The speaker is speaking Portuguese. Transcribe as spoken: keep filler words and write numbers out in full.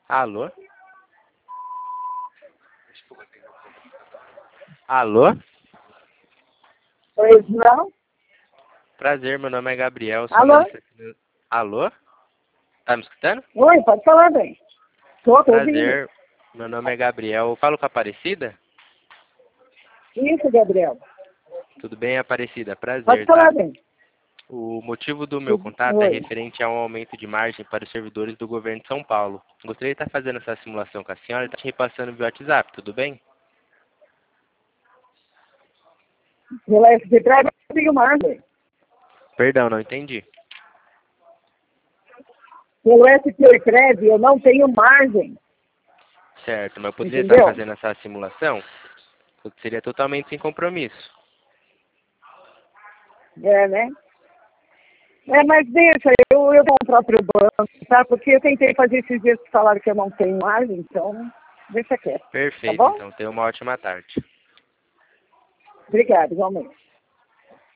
Alô? Alô? Oi, não? Prazer, meu nome é Gabriel. Sou Alô? analista... Alô? Tá me escutando? Oi, pode falar bem. Tô, tô ouvindo. Prazer, meu nome é Gabriel. Eu falo com a Aparecida? Isso, Gabriel. Tudo bem, Aparecida? Pode Prazer, falar tá? bem. O motivo do meu contato é Oi. referente a um aumento de margem para os servidores do governo de São Paulo. Gostaria de estar fazendo essa simulação com a senhora e estar te repassando via WhatsApp, tudo bem? Pela F G Preg eu tenho margem. Perdão, não entendi. Pelo S P Preg eu não tenho margem. Certo, mas eu poderia estar Entendeu? fazendo essa simulação? Seria totalmente sem compromisso. É, né? É, mas deixa, eu, eu vou ao próprio banco, tá? Porque eu tentei fazer esses dias que falaram que eu não tenho margem, então deixa quieto. Tá Perfeito, bom? então tenha uma ótima tarde. Obrigada, igualmente.